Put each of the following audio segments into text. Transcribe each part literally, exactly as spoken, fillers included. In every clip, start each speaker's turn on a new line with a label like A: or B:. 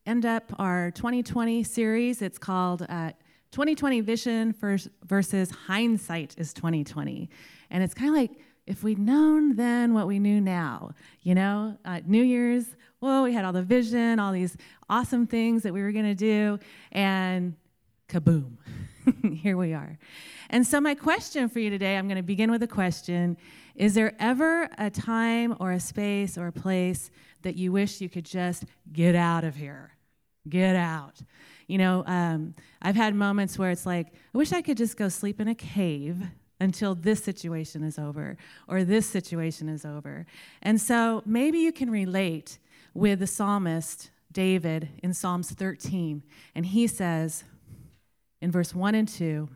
A: end up our twenty twenty series. It's called uh, twenty twenty Vision versus Hindsight is twenty twenty. And it's kind of like, if we'd known then what we knew now, you know, uh, New Year's, whoa, we had all the vision, all these awesome things that we were going to do, and kaboom, here we are. And so my question for you today, I'm going to begin with a question. Is there ever a time or a space or a place that you wish you could just get out of here? Get out. You know, um, I've had moments where it's like, I wish I could just go sleep in a cave until this situation is over, or this situation is over. And so maybe you can relate with the psalmist David in Psalms thirteen. And he says in verse one and two,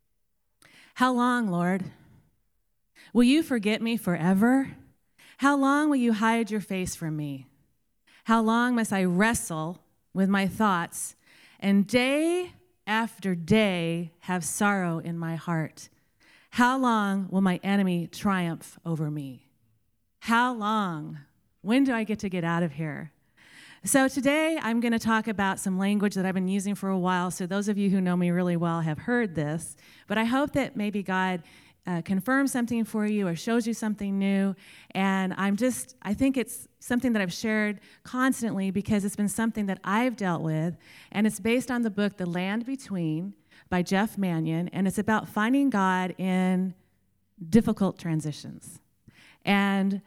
A: "How long, Lord? Will you forget me forever? How long will you hide your face from me? How long must I wrestle with my thoughts and day after day have sorrow in my heart? How long will my enemy triumph over me? How long? When do I get to get out of here?" So today I'm going to talk about some language that I've been using for a while. So those of you who know me really well have heard this, but I hope that maybe God uh, confirms something for you or shows you something new. And I'm just, I think it's something that I've shared constantly because it's been something that I've dealt with. And it's based on the book, The Land Between, by Jeff Manion, and it's about finding God in difficult transitions. And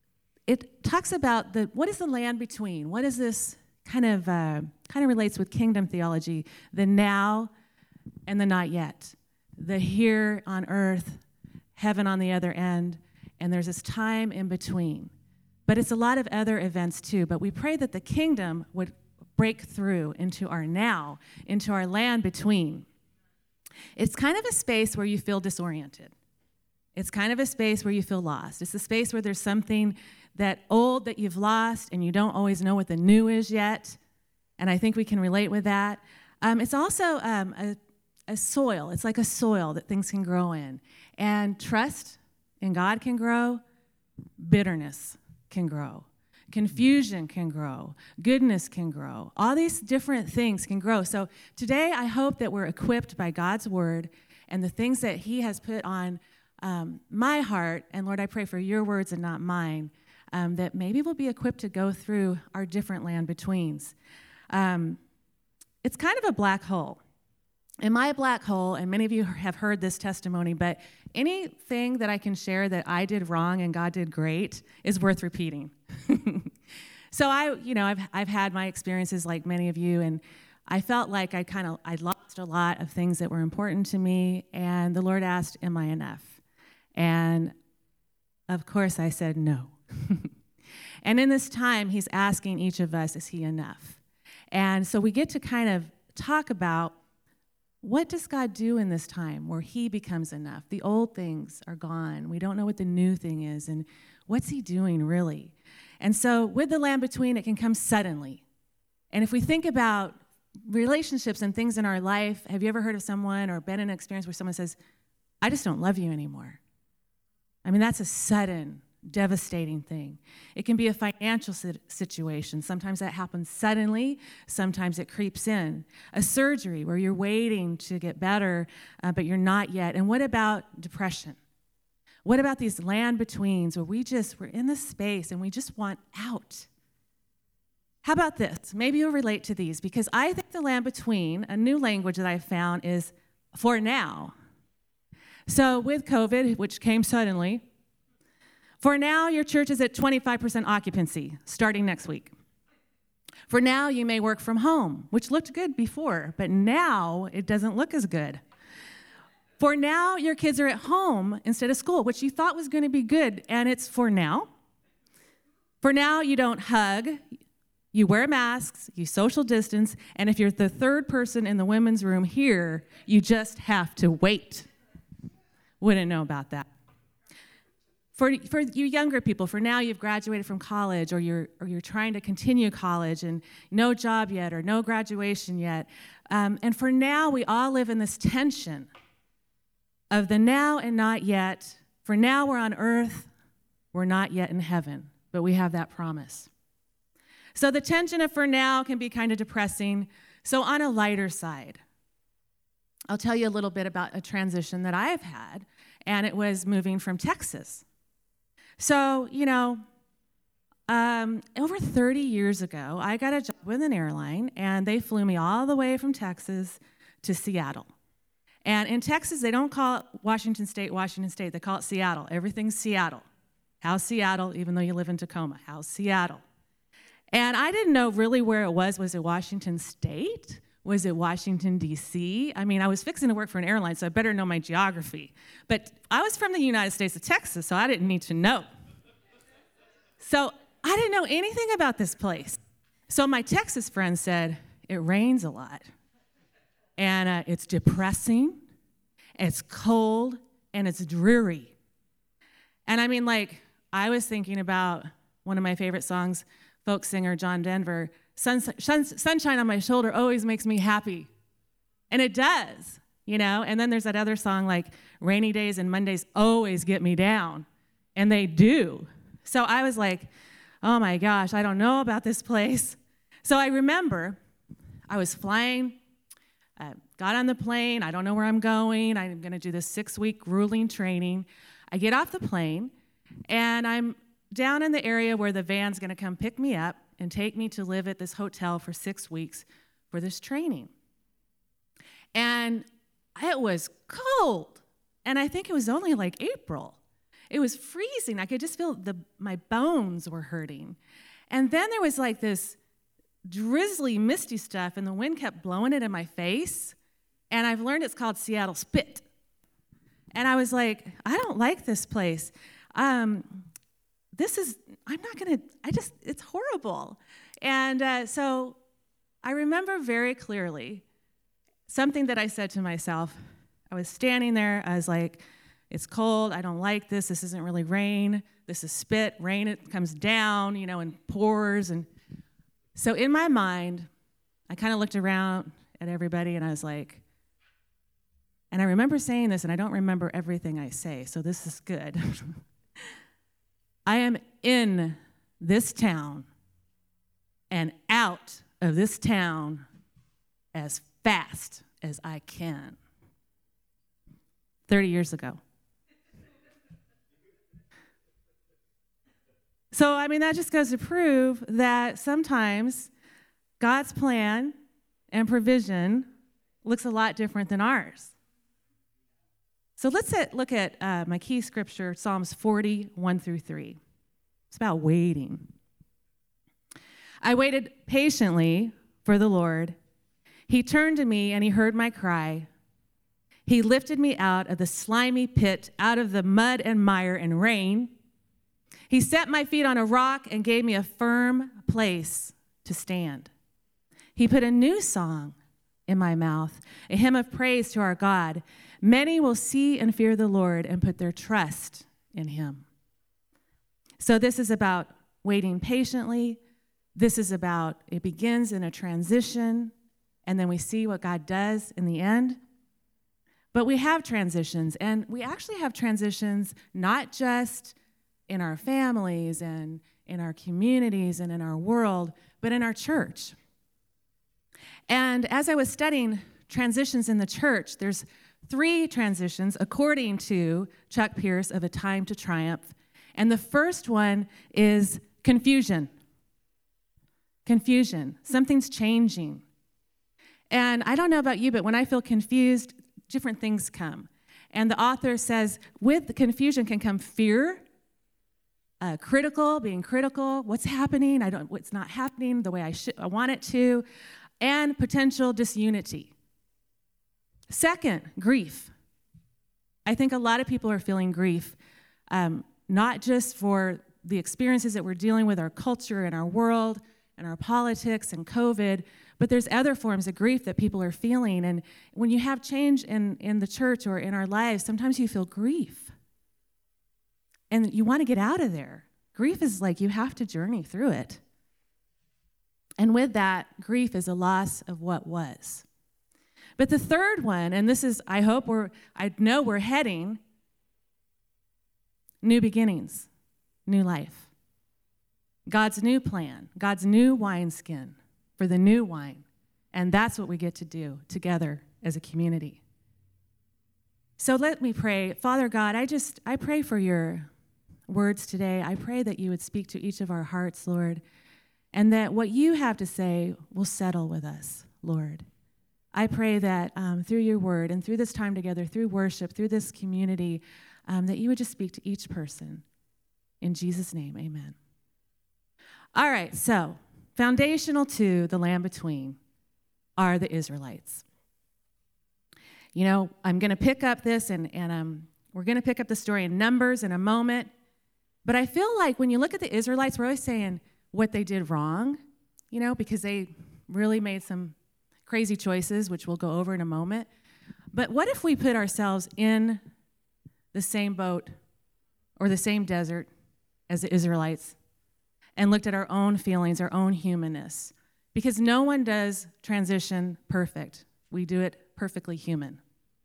A: it talks about the what is the land between? What is this kind of uh, kind of relates with kingdom theology? The now and the not yet, the here on earth, heaven on the other end, and there's this time in between. But it's a lot of other events too. But we pray that the kingdom would break through into our now, into our land between. It's kind of a space where you feel disoriented. It's kind of a space where you feel lost. It's a space where there's something that old that you've lost and you don't always know what the new is yet. And I think we can relate with that. Um, it's also um, a, a soil. It's like a soil that things can grow in. And trust in God can grow. Bitterness can grow. Confusion can grow. Goodness can grow. All these different things can grow. So today I hope that we're equipped by God's word and the things that he has put on um, my heart. And Lord, I pray for your words and not mine, um, that maybe we'll be equipped to go through our different land betweens. Um, it's kind of a black hole. In my black hole, and many of you have heard this testimony, but anything that I can share that I did wrong and God did great is worth repeating. So I, you know, I've I've had my experiences like many of you, and I felt like I kind of I lost a lot of things that were important to me, and the Lord asked, "Am I enough?" And of course I said no. And in this time, he's asking each of us, is he enough? And so we get to kind of talk about, what does God do in this time where he becomes enough? The old things are gone. We don't know what the new thing is, and what's he doing really? And so with the land between, it can come suddenly. And if we think about relationships and things in our life, have you ever heard of someone or been in an experience where someone says, "I just don't love you anymore"? I mean, that's a sudden, devastating thing. It can be a financial situation. Sometimes that happens suddenly. Sometimes it creeps in. A surgery where you're waiting to get better, uh, but you're not yet. And what about depression? What about these land betweens where we just, we're in this space and we just want out? How about this? Maybe you'll relate to these, because I think the land between, a new language that I've found, is for now. So with COVID, which came suddenly, for now, your church is at twenty-five percent occupancy starting next week. For now, you may work from home, which looked good before, but now it doesn't look as good. For now, your kids are at home instead of school, which you thought was going to be good, and it's for now. For now, you don't hug, you wear masks, you social distance, and if you're the third person in the women's room here, you just have to wait. Wouldn't know about that. For for you younger people, for now you've graduated from college, or you're or you're trying to continue college and no job yet or no graduation yet. Um, and for now, we all live in this tension of the now and not yet. For now, we're on earth, we're not yet in heaven, but we have that promise. So the tension of for now can be kind of depressing. So on a lighter side, I'll tell you a little bit about a transition that I have had, and it was moving from Texas. So, you know, um, over thirty years ago, I got a job with an airline, and they flew me all the way from Texas to Seattle. And in Texas, they don't call it Washington State, Washington State. They call it Seattle. Everything's Seattle. How's Seattle, even though you live in Tacoma? How's Seattle? And I didn't know really where it was. Was it Washington State? Was it Washington, D C? I mean, I was fixing to work for an airline, so I better know my geography. But I was from the United States of Texas, so I didn't need to know. So I didn't know anything about this place. So my Texas friend said, it rains a lot. And uh, it's depressing, it's cold, and it's dreary. And I mean, like, I was thinking about one of my favorite songs, folk singer John Denver, Sun, sun, sunshine on my shoulder always makes me happy. And it does, you know? And then there's that other song like, rainy days and Mondays always get me down. And they do. So I was like, oh my gosh, I don't know about this place. So I remember I was flying, uh, got on the plane, I don't know where I'm going, I'm gonna do this six-week grueling training. I get off the plane, and I'm down in the area where the van's gonna come pick me up and take me to live at this hotel for six weeks for this training. And it was cold, and I think it was only like April. It was freezing. I could just feel the my bones were hurting. And then there was like this drizzly, misty stuff, and the wind kept blowing it in my face, and I've learned it's called Seattle spit. And I was like, I don't like this place. Um, this is, I'm not gonna, I just, it's horrible. And uh, so I remember very clearly something that I said to myself. I was standing there, I was like, it's cold, I don't like this, this isn't really rain, this is spit, rain, it comes down, you know, and pours. And so in my mind, I kind of looked around at everybody and I was like, and I remember saying this, and I don't remember everything I say, so this is good. I am in this town and out of this town as fast as I can. thirty years ago. So, I mean, that just goes to prove that sometimes God's plan and provision looks a lot different than ours. So let's look at uh, my key scripture, Psalms forty, one through three. It's about waiting. I waited patiently for the Lord. He turned to me and he heard my cry. He lifted me out of the slimy pit, out of the mud and mire and rain. He set my feet on a rock and gave me a firm place to stand. He put a new song in my mouth, a hymn of praise to our God. Many will see and fear the Lord and put their trust in him. So this is about waiting patiently. This is about, it begins in a transition, and then we see what God does in the end. But we have transitions, and we actually have transitions not just in our families and in our communities and in our world, but in our church. And as I was studying transitions in the church, there's three transitions according to Chuck Pierce of A Time to Triumph. And the first one is confusion. Confusion. Something's changing. And I don't know about you, but when I feel confused, different things come. And the author says, with the confusion can come fear, uh, critical, being critical, what's happening, I don't, what's not happening the way I should, I want it to, and potential disunity. Second, grief. I think a lot of people are feeling grief, um, not just for the experiences that we're dealing with, our culture and our world and our politics and COVID, but there's other forms of grief that people are feeling. And when you have change in, in the church or in our lives, sometimes you feel grief. And you want to get out of there. Grief is like you have to journey through it. And with that, grief is a loss of what was. But the third one, and this is, I hope we're, I know we're heading, new beginnings, new life. God's new plan, God's new wineskin for the new wine. And that's what we get to do together as a community. So let me pray. Father God, I just, I pray for your words today. I pray that you would speak to each of our hearts, Lord, and that what you have to say will settle with us, Lord. I pray that um, through your word and through this time together, through worship, through this community, um, that you would just speak to each person. In Jesus' name, amen. All right, so foundational to the Land Between are the Israelites. You know, I'm going to pick up this, and, and um, we're going to pick up the story in Numbers in a moment. But I feel like when you look at the Israelites, we're always saying what they did wrong, you know, because they really made some crazy choices, which we'll go over in a moment. But what if we put ourselves in the same boat or the same desert as the Israelites and looked at our own feelings, our own humanness? Because no one does transition perfect. We do it perfectly human.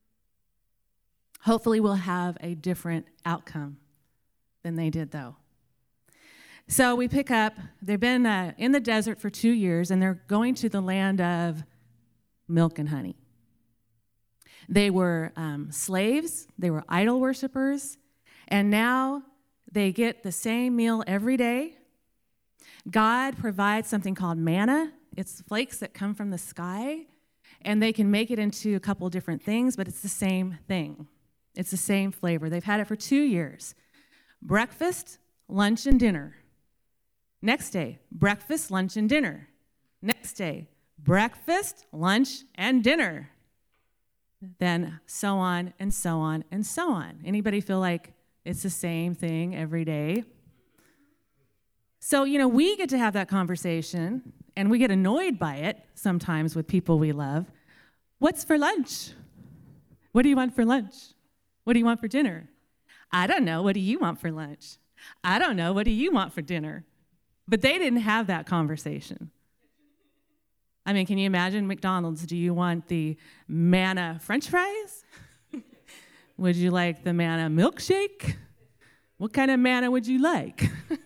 A: Hopefully we'll have a different outcome than they did, though. So we pick up, they've been uh, in the desert for two years, and they're going to the land of milk and honey. They were um, slaves, they were idol worshipers, and now they get the same meal every day. God provides something called manna. It's flakes that come from the sky, and they can make it into a couple different things, but it's the same thing. It's the same flavor. They've had it for two years. Breakfast, lunch, and dinner. Next day, breakfast, lunch, and dinner. Next day, breakfast, lunch, and dinner. Then so on and so on and so on. Anybody feel like it's the same thing every day? So, you know, we get to have that conversation, and we get annoyed by it sometimes with people we love. What's for lunch? What do you want for lunch? What do you want for dinner? I don't know. What do you want for lunch? I don't know. What do you want for dinner? But they didn't have that conversation. I mean, can you imagine McDonald's? Do you want the manna French fries? Would you like the manna milkshake? What kind of manna would you like?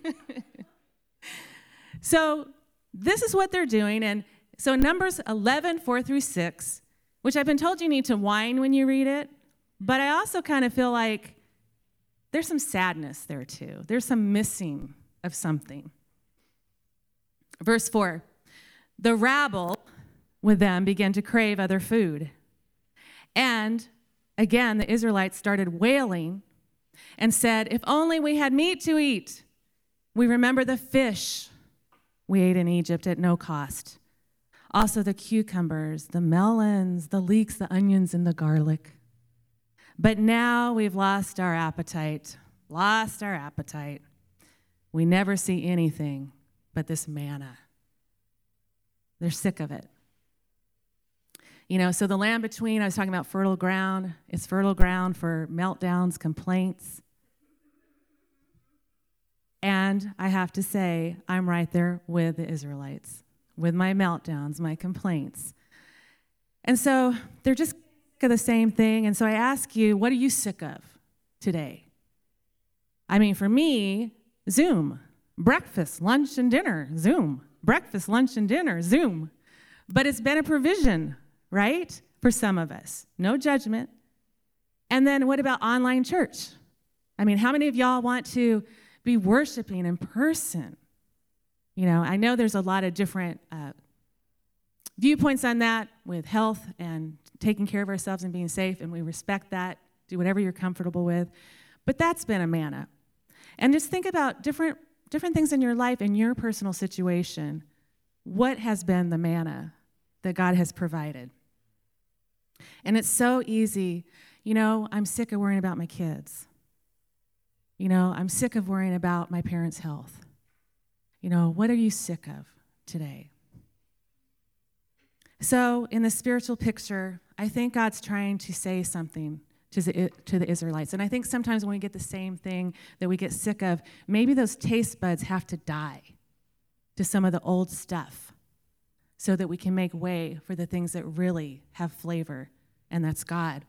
A: So this is what they're doing. And so Numbers eleven, four through six, which I've been told you need to whine when you read it, but I also kind of feel like there's some sadness there too. There's some missing of something. Verse four, the rabble with them began to crave other food. And again, the Israelites started wailing and said, if only we had meat to eat. We remember the fish we ate in Egypt at no cost. Also the cucumbers, the melons, the leeks, the onions, and the garlic. But now we've lost our appetite, lost our appetite. We never see anything but this manna. They're sick of it. You know, so the land between, I was talking about fertile ground. It's fertile ground for meltdowns, complaints. And I have to say, I'm right there with the Israelites, with my meltdowns, my complaints. And so they're just sick of the same thing. And so I ask you, what are you sick of today? I mean, for me, Zoom. Breakfast, lunch, and dinner, Zoom. Breakfast, lunch, and dinner, Zoom. But it's been a provision, right, for some of us. No judgment. And then what about online church? I mean, how many of y'all want to be worshiping in person? You know, I know there's a lot of different uh, viewpoints on that with health and taking care of ourselves and being safe, and we respect that. Do whatever you're comfortable with. But that's been a manna. And just think about different different things in your life, in your personal situation. What has been the manna that God has provided? And it's so easy. You know, I'm sick of worrying about my kids. You know, I'm sick of worrying about my parents' health. You know, what are you sick of today? So in the spiritual picture, I think God's trying to say something to the, to the Israelites. And I think sometimes when we get the same thing that we get sick of, maybe those taste buds have to die to some of the old stuff so that we can make way for the things that really have flavor, and that's God.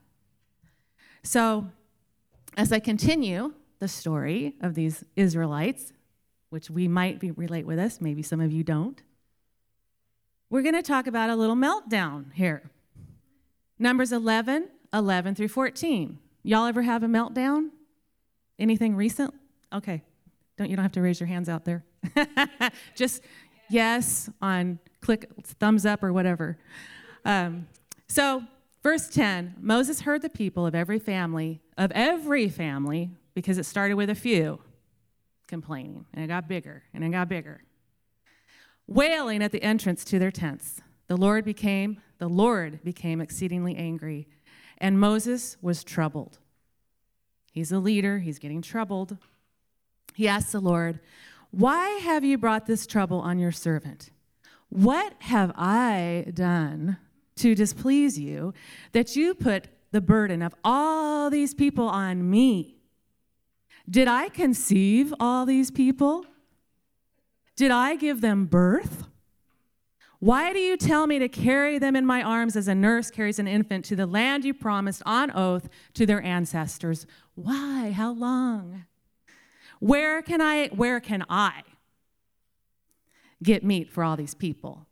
A: So as I continue the story of these Israelites, which we might be, relate with us, maybe some of you don't. We're going to talk about a little meltdown here. Numbers eleven, eleven through fourteen. Y'all ever have a meltdown? Anything recent? Okay. Don't you don't have to raise your hands out there. Just yes on click thumbs up or whatever. Um, so verse ten, Moses heard the people of every family, of every family, because it started with a few, complaining, and it got bigger, and it got bigger, wailing at the entrance to their tents. The Lord became, the Lord became exceedingly angry, and Moses was troubled. He's a leader, he's getting troubled. He asked the Lord, "Why have you brought this trouble on your servant? What have I done to displease you that you put the burden of all these people on me? Did I conceive all these people? Did I give them birth? Why do you tell me to carry them in my arms as a nurse carries an infant to the land you promised on oath to their ancestors? Why? How long? Where can I, where can I get meat for all these people?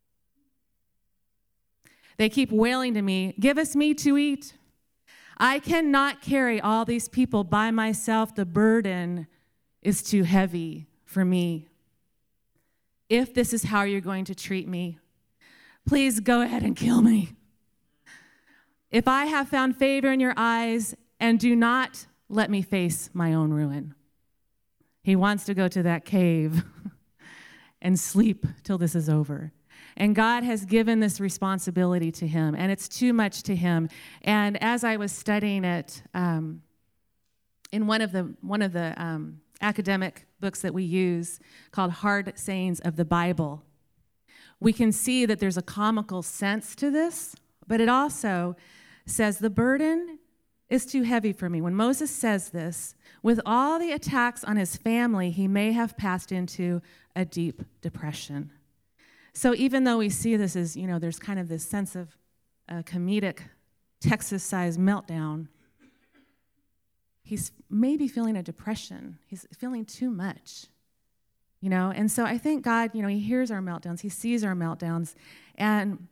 A: They keep wailing to me, give us meat to eat. I cannot carry all these people by myself. The burden is too heavy for me. If this is how you're going to treat me, please go ahead and kill me. If I have found favor in your eyes, and do not let me face my own ruin." He wants to go to that cave and sleep till this is over. And God has given this responsibility to him, and it's too much to him. And as I was studying it um, in one of the one of the um, academic books that we use called Hard Sayings of the Bible, we can see that there's a comical sense to this, but it also says the burden is too heavy for me. When Moses says this, with all the attacks on his family, he may have passed into a deep depression. So even though we see this as, you know, there's kind of this sense of a comedic Texas-sized meltdown, he's maybe feeling a depression. He's feeling too much, you know? And so I think God, you know, he hears our meltdowns. He sees our meltdowns. And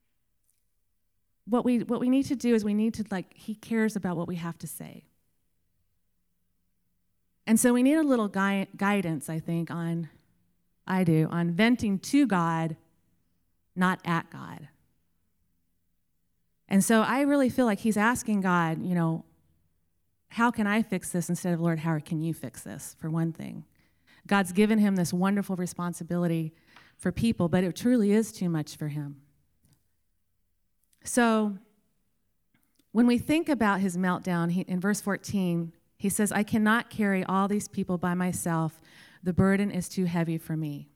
A: what we what we need to do is we need to, like, he cares about what we have to say. And so we need a little gui- guidance, I think, on, I do, on venting to God, not at God. And so I really feel like he's asking God, you know, how can I fix this instead of, Lord, how can you fix this, for one thing? God's given him this wonderful responsibility for people, but it truly is too much for him. So when we think about his meltdown, he, in verse fourteen, he says, I cannot carry all these people by myself. The burden is too heavy for me.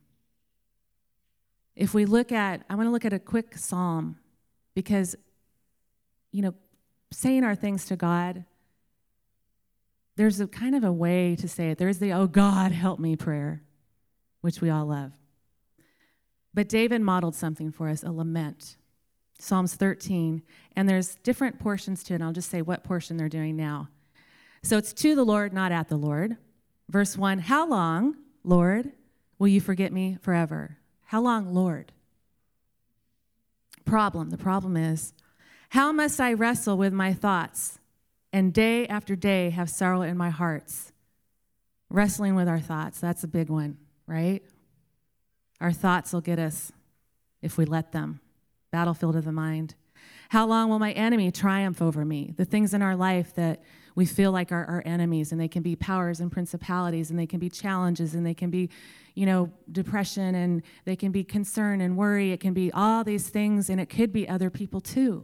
A: If we look at, I want to look at a quick psalm, because, you know, saying our things to God, there's a kind of a way to say it. There's the, oh, God, help me prayer, which we all love. But David modeled something for us, a lament. Psalms thirteen, and there's different portions to it, and I'll just say what portion they're doing now. So it's to the Lord, not at the Lord. Verse one, how long, Lord, will you forget me forever? How long, Lord? Problem, the problem is, how must I wrestle with my thoughts and day after day have sorrow in my hearts? Wrestling with our thoughts, that's a big one, right? Our thoughts will get us if we let them. Battlefield of the mind. How long will my enemy triumph over me? The things in our life that we feel like are our enemies, and they can be powers and principalities, and they can be challenges, and they can be, you know, depression, and they can be concern and worry. It can be all these things, and it could be other people too.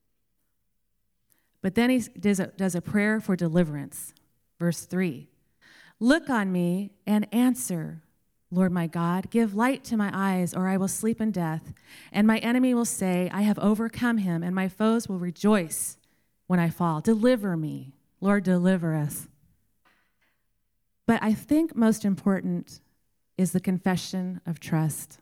A: But then he does a, does a prayer for deliverance. Verse three, look on me and answer, Lord my God, give light to my eyes, or I will sleep in death. And my enemy will say, I have overcome him, and my foes will rejoice when I fall. Deliver me. Lord, deliver us. But I think most important is the confession of trust.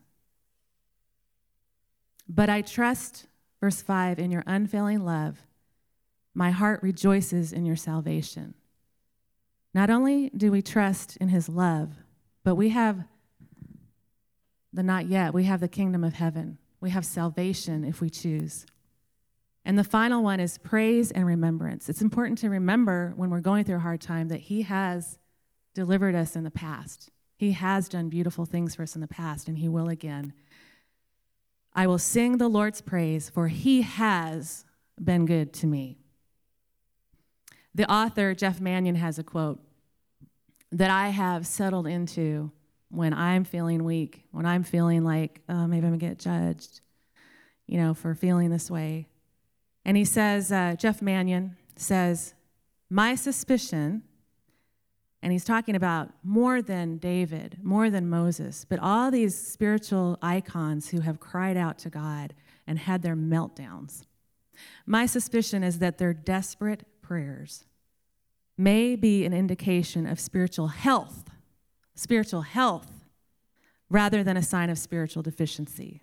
A: But I trust, verse five, in your unfailing love. My heart rejoices in your salvation. Not only do we trust in his love, But we have the not yet. We have the kingdom of heaven. We have salvation if we choose. And the final one is praise and remembrance. It's important to remember when we're going through a hard time that he has delivered us in the past. He has done beautiful things for us in the past, and he will again. I will sing the Lord's praise, for he has been good to me. The author, Jeff Manion, has a quote that I have settled into when I'm feeling weak, when I'm feeling like, oh, maybe I'm going to get judged, you know, for feeling this way. And he says, uh, Jeff Manion says, my suspicion, and he's talking about more than David, more than Moses, but all these spiritual icons who have cried out to God and had their meltdowns. My suspicion is that their desperate prayers may be an indication of spiritual health, spiritual health, rather than a sign of spiritual deficiency.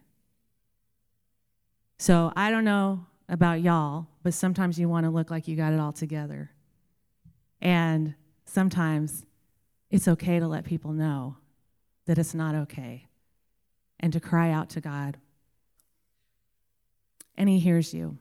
A: So I don't know about y'all, but sometimes you want to look like you got it all together. And sometimes it's okay to let people know that it's not okay and to cry out to God. And he hears you.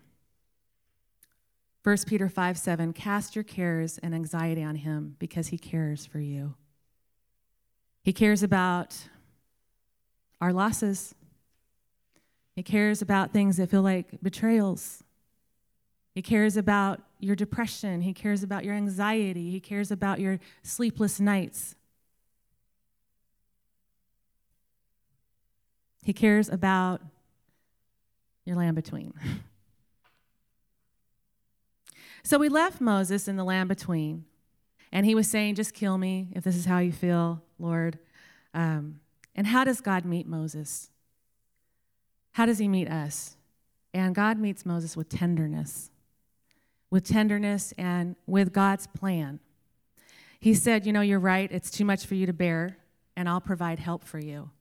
A: First Peter five seven, cast your cares and anxiety on him because he cares for you. He cares about our losses. He cares about things that feel like betrayals. He cares about your depression. He cares about your anxiety. He cares about your sleepless nights. He cares about your land between. So we left Moses in the land between, and he was saying, just kill me if this is how you feel, Lord. Um, and how does God meet Moses? How does he meet us? And God meets Moses with tenderness, with tenderness and with God's plan. He said, you know, you're right, it's too much for you to bear, and I'll provide help for you.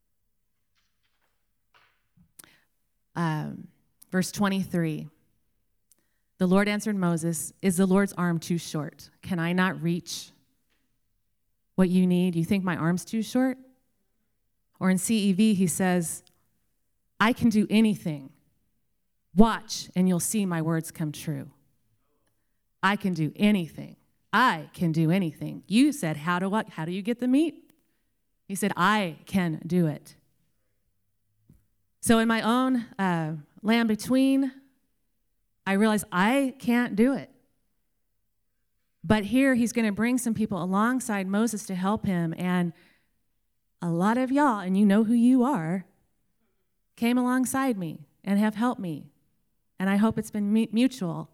A: Um, verse twenty-three. The Lord answered Moses, is the Lord's arm too short? Can I not reach what you need? You think my arm's too short? Or in C E V, he says, I can do anything. Watch, and you'll see my words come true. I can do anything. I can do anything. You said, how do, I, how do you get the meat? He said, I can do it. So in my own uh, land between, I realized I can't do it. But here he's going to bring some people alongside Moses to help him. And a lot of y'all, and you know who you are, came alongside me and have helped me. And I hope it's been mutual.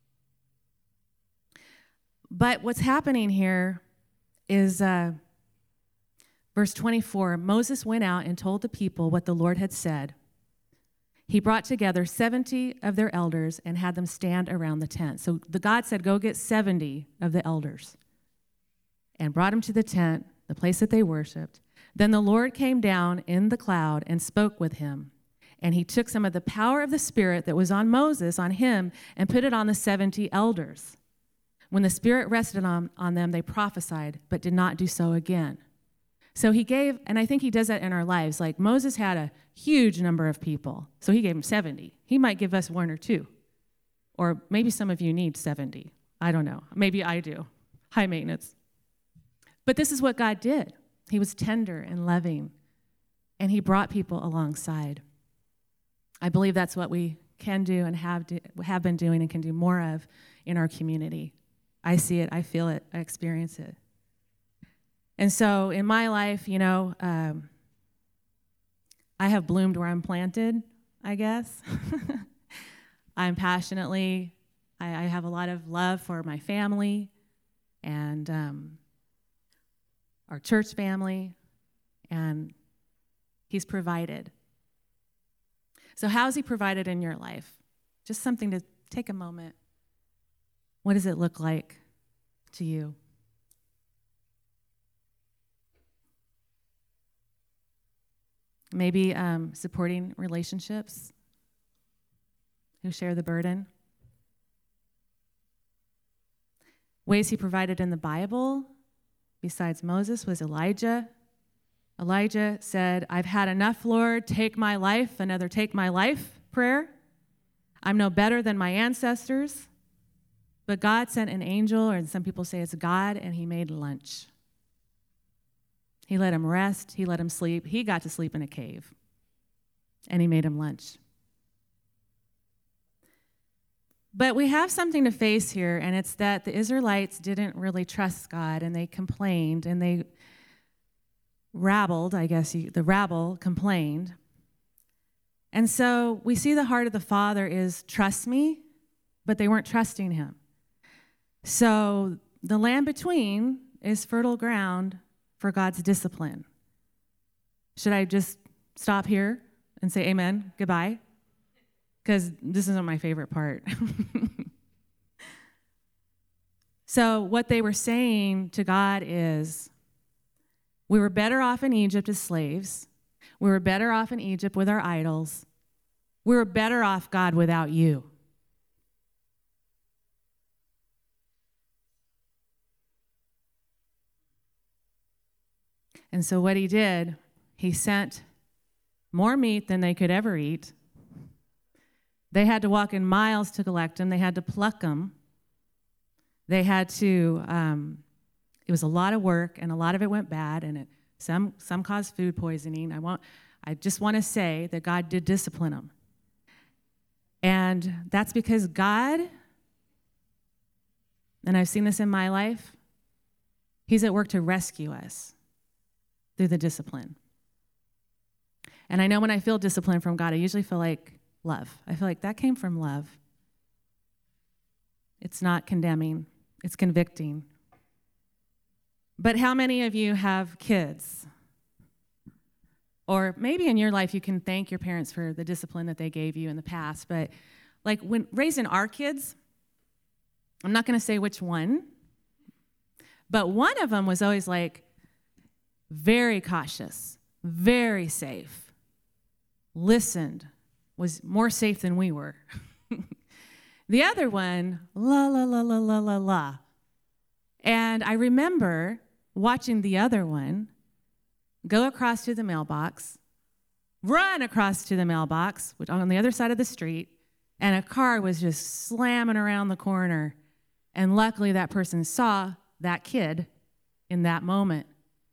A: But what's happening here is uh, verse twenty-four, Moses went out and told the people what the Lord had said. He brought together seventy of their elders and had them stand around the tent. So the God said, go get seventy of the elders and brought them to the tent, the place that they worshiped. Then the Lord came down in the cloud and spoke with him. And he took some of the power of the Spirit that was on Moses, on him, and put it on the seventy elders. When the Spirit rested on, on them, they prophesied, but did not do so again. So he gave, and I think he does that in our lives. Like Moses had a huge number of people, so he gave them seventy. He might give us one or two. Or maybe some of you need seventy. I don't know. Maybe I do. High maintenance. But this is what God did. He was tender and loving, and he brought people alongside. I believe that's what we can do and have do, have been doing and can do more of in our community. I see it, I feel it, I experience it. And so in my life, you know, um, I have bloomed where I'm planted, I guess. I'm passionately, I, I have a lot of love for my family and um, our church family, and he's provided. So how has he provided in your life? Just something to take a moment. What does it look like to you? Maybe um, supporting relationships who share the burden. Ways he provided in the Bible, besides Moses, was Elijah, Elijah said, I've had enough, Lord, take my life, another take my life prayer. I'm no better than my ancestors. But God sent an angel, or some people say it's God, and he made lunch. He let him rest. He let him sleep. He got to sleep in a cave, and he made him lunch. But we have something to face here, and it's that the Israelites didn't really trust God, and they complained, and they rabbled, I guess you, the rabble complained. And so we see the heart of the Father is, trust me, but they weren't trusting him. So the land between is fertile ground for God's discipline. Should I just stop here and say amen, goodbye? Because this isn't my favorite part. So what they were saying to God is, we were better off in Egypt as slaves. We were better off in Egypt with our idols. We were better off, God, without you. And so what he did, he sent more meat than they could ever eat. They had to walk in miles to collect them. They had to pluck them. They had to, um, it was a lot of work, and a lot of it went bad, and it, some some caused food poisoning. I want, I just want to say that God did discipline them. And that's because God, and I've seen this in my life, he's at work to rescue us through the discipline. And I know when I feel discipline from God, I usually feel like love. I feel like that came from love. It's not condemning, it's convicting. But how many of you have kids? Or maybe in your life you can thank your parents for the discipline that they gave you in the past, but like when raising our kids, I'm not going to say which one, but one of them was always like very cautious, very safe, listened, was more safe than we were. The other one, la, la, la, la, la, la, la. And I remember watching the other one go across to the mailbox, run across to the mailbox, which on the other side of the street, and a car was just slamming around the corner. And luckily that person saw that kid in that moment.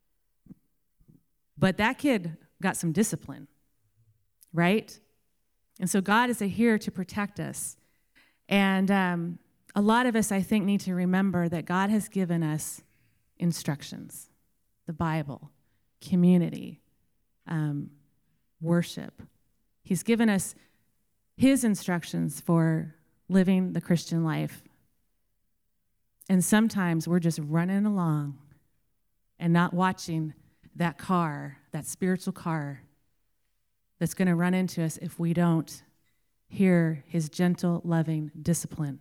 A: But that kid got some discipline, right? And so God is here to protect us. And um, a lot of us, I think, need to remember that God has given us instructions, the Bible, community, um, worship. He's given us his instructions for living the Christian life. And sometimes we're just running along and not watching that car, that spiritual car that's going to run into us if we don't hear his gentle, loving discipline.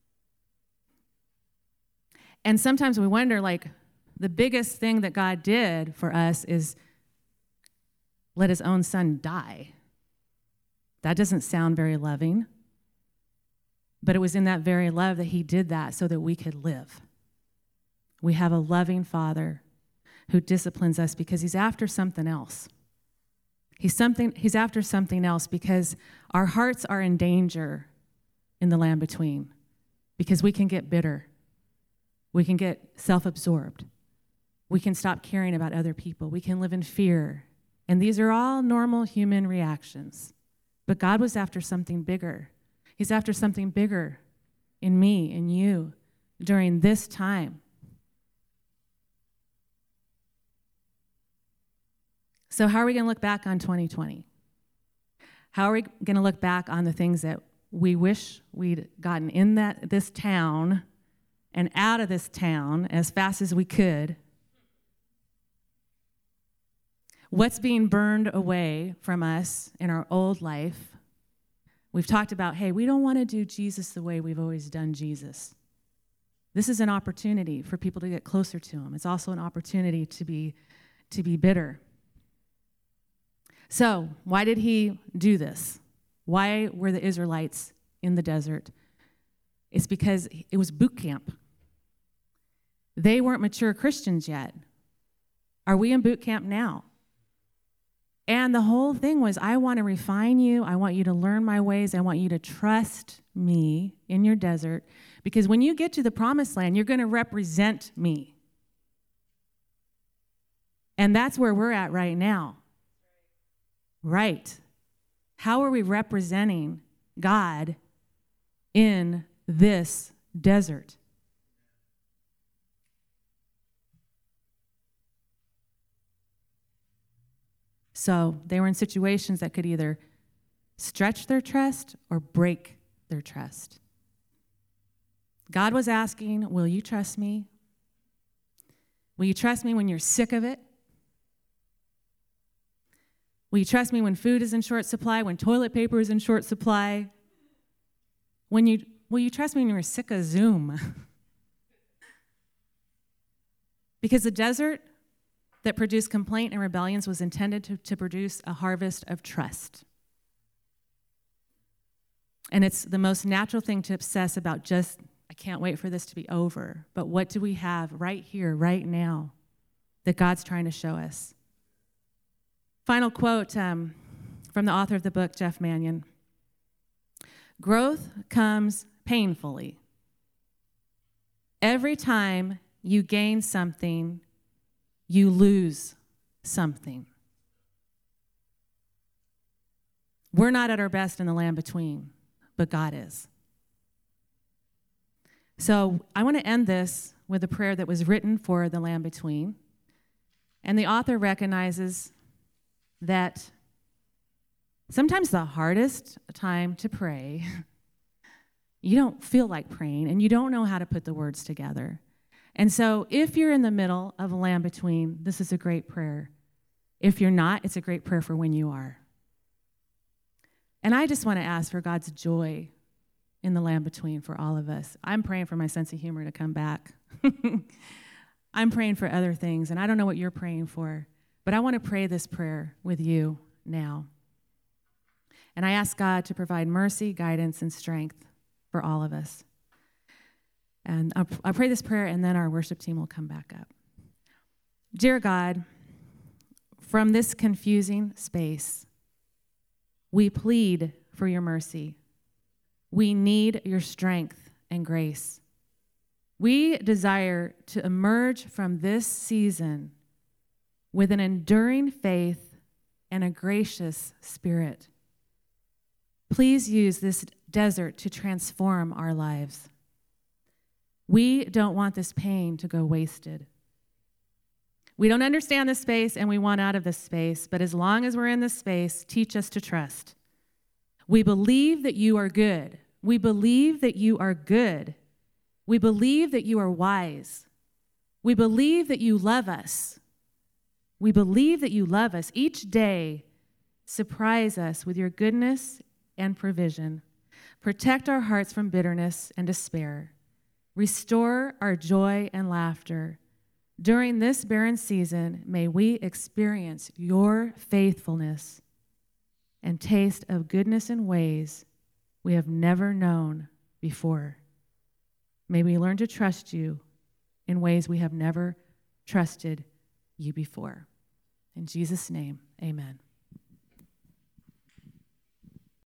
A: And sometimes we wonder, like, the biggest thing that God did for us is let his own son die. That doesn't sound very loving, but it was in that very love that he did that so that we could live. We have a loving Father who disciplines us because he's after something else. He's something. He's after something else because our hearts are in danger in the land between, because we can get bitter. We can get self-absorbed. We can stop caring about other people. We can live in fear. And these are all normal human reactions. But God was after something bigger. He's after something bigger in me and you during this time. So how are we going to look back on twenty twenty? How are we going to look back on the things that we wish we'd gotten in that this town and out of this town as fast as we could? What's being burned away from us in our old life? We've talked about, hey, we don't want to do Jesus the way we've always done Jesus. This is an opportunity for people to get closer to him. It's also an opportunity to be, to be bitter. So, why did he do this? Why were the Israelites in the desert? It's because it was boot camp. They weren't mature Christians yet. Are we in boot camp now? And the whole thing was, I want to refine you. I want you to learn my ways. I want you to trust me in your desert. Because when you get to the promised land, you're going to represent me. And that's where we're at right now. Right. How are we representing God in this desert? So they were in situations that could either stretch their trust or break their trust. God was asking, will you trust me? Will you trust me when you're sick of it? Will you trust me when food is in short supply, when toilet paper is in short supply? When you, will you trust me when you're sick of Zoom? Because the desert that produced complaint and rebellions was intended to, to produce a harvest of trust. And it's the most natural thing to obsess about just, I can't wait for this to be over. But what do we have right here, right now, that God's trying to show us? Final quote um, from the author of the book, Jeff Mannion. Growth comes painfully. Every time you gain something, you lose something. We're not at our best in the land between, but God is. So I want to end this with a prayer that was written for the land between. And the author recognizes that sometimes the hardest time to pray, you don't feel like praying and you don't know how to put the words together. And so if you're in the middle of a land between, this is a great prayer. If you're not, it's a great prayer for when you are. And I just want to ask for God's joy in the land between for all of us. I'm praying for my sense of humor to come back. I'm praying for other things, and I don't know what you're praying for, but I want to pray this prayer with you now. And I ask God to provide mercy, guidance, and strength for all of us. And I'll, I'll pray this prayer, and then our worship team will come back up. Dear God, from this confusing space, we plead for your mercy. We need your strength and grace. We desire to emerge from this season with an enduring faith and a gracious spirit. Please use this desert to transform our lives. We don't want this pain to go wasted. We don't understand this space and we want out of this space, but as long as we're in this space, teach us to trust. We believe that you are good. We believe that you are good. We believe that you are wise. We believe that you love us. We believe that you love us. Each day, surprise us with your goodness and provision. Protect our hearts from bitterness and despair. Restore our joy and laughter. During this barren season, may we experience your faithfulness and taste of goodness in ways we have never known before. May we learn to trust you in ways we have never trusted you before. In Jesus' name, amen.